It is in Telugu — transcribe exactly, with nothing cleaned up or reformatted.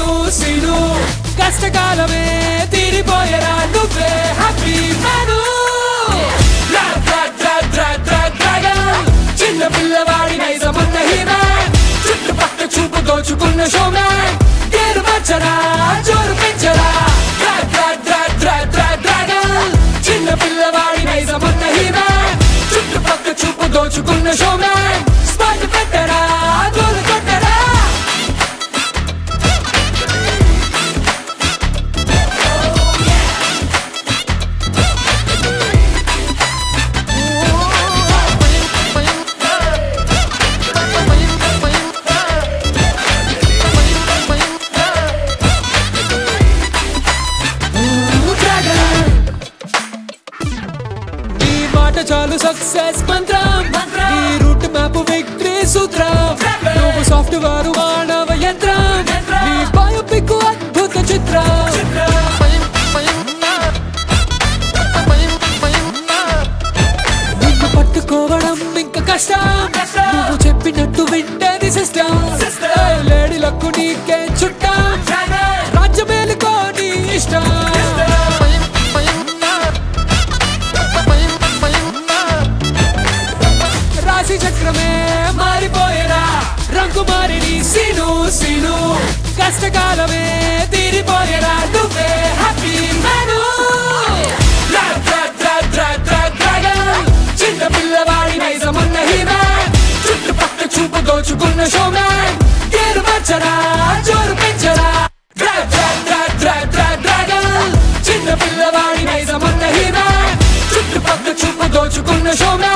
సీను సీను కష్టకాలమే తీరిపోయేరా నువ్వే హ్యాపీ మ్యాను చిన్న పిల్లవాడి నైజమన్న హీమ్యాన్ చుట్టుపక్క చూపు దోచుకున్న షోమ్యాన్ గేరు వచ్చరా జోరు పెంచరా చిన్న పిల్లవాడి నైజమన్న హీమ్యాన్ చుట్టుపక్క చూపు దోచుకున్న షోమ్యాన్ స్పాట్ పెట్టరా గోలు కొట్టరా చాలు సక్సెస్ మంత్రం ఈ రూట్ మ్యాప్ విక్టరీ సూత్రం నువ్వు సాఫ్ట్వేర్ మానవ యంత్రం నీ బయోపిక్ అద్భుత చిత్రం నిన్ను పట్టుకోవడం ఇంకా కష్టం నువ్వు చెప్పినట్టు వింటేది సిస్టమ్ లేడీలకు నీకే చుట్టం రాజ్యమేలుకో నీ ఇష్టం చక్రమే మారిపోయేరా రంగు మారిని సీను సీను కష్టకాలమే తీరిపోయేరా నువ్వే హ్యాపీ మ్యాను చిన్న పిల్లవాడి నైజమన్న హీమ్యాన్ చుట్టుపక్క చూపు దోచుకున్న షోమ్యాన్ గేరు వచ్చరా జోరు పెంచరా చిన్న పిల్లవాడి నైజమన్న హీమ్యాన్ చుట్టుపక్క చూపు దోచుకున్న షోమ్యాన్